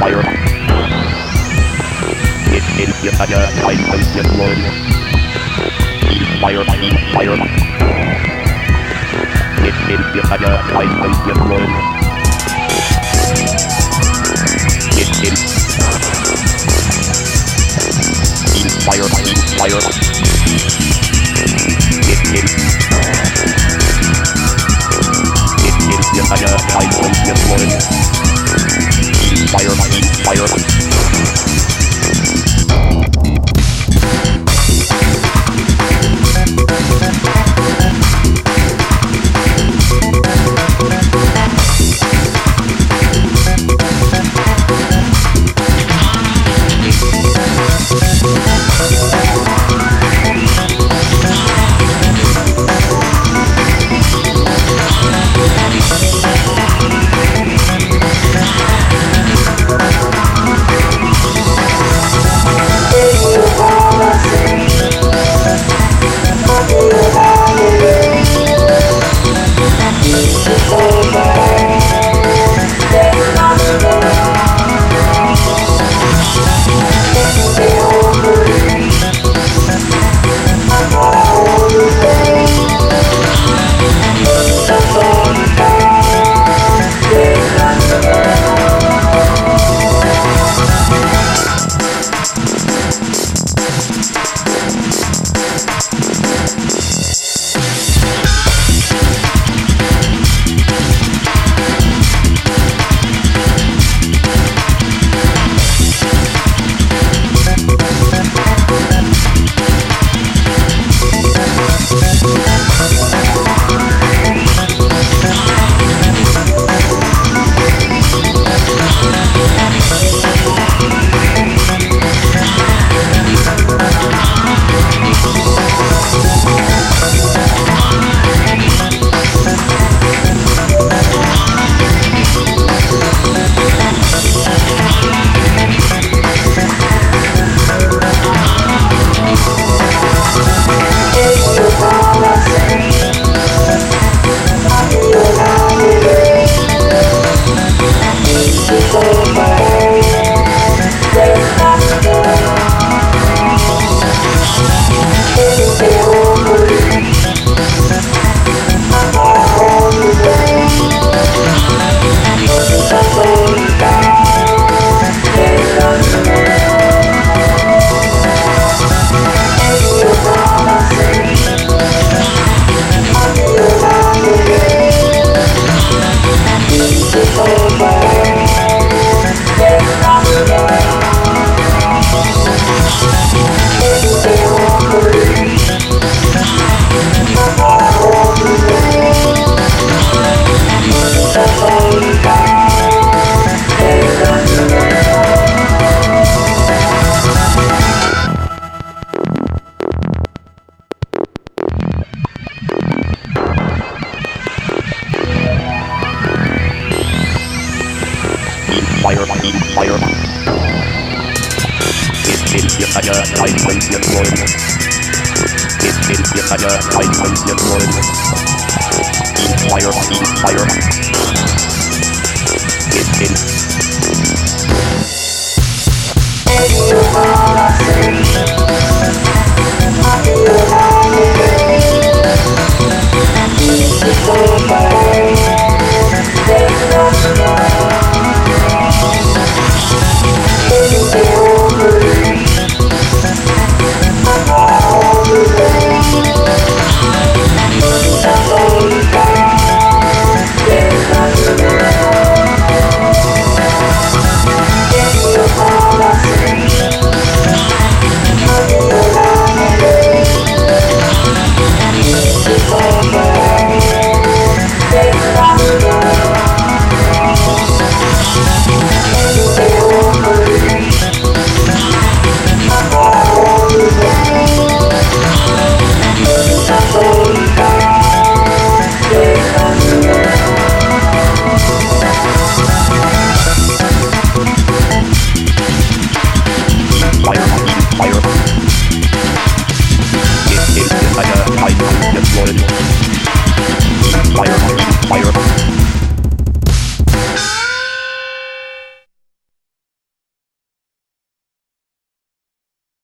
fire. It is the fire, I sense your blood. Fire, fire. It is the fire, I sense your blood. It is fire, fire. It is the fire, I sense your blood. Fire, fire. Fire, fire. It is the fire, I sense your blood. It is the fire, I sense your blood. Fire, fire. It is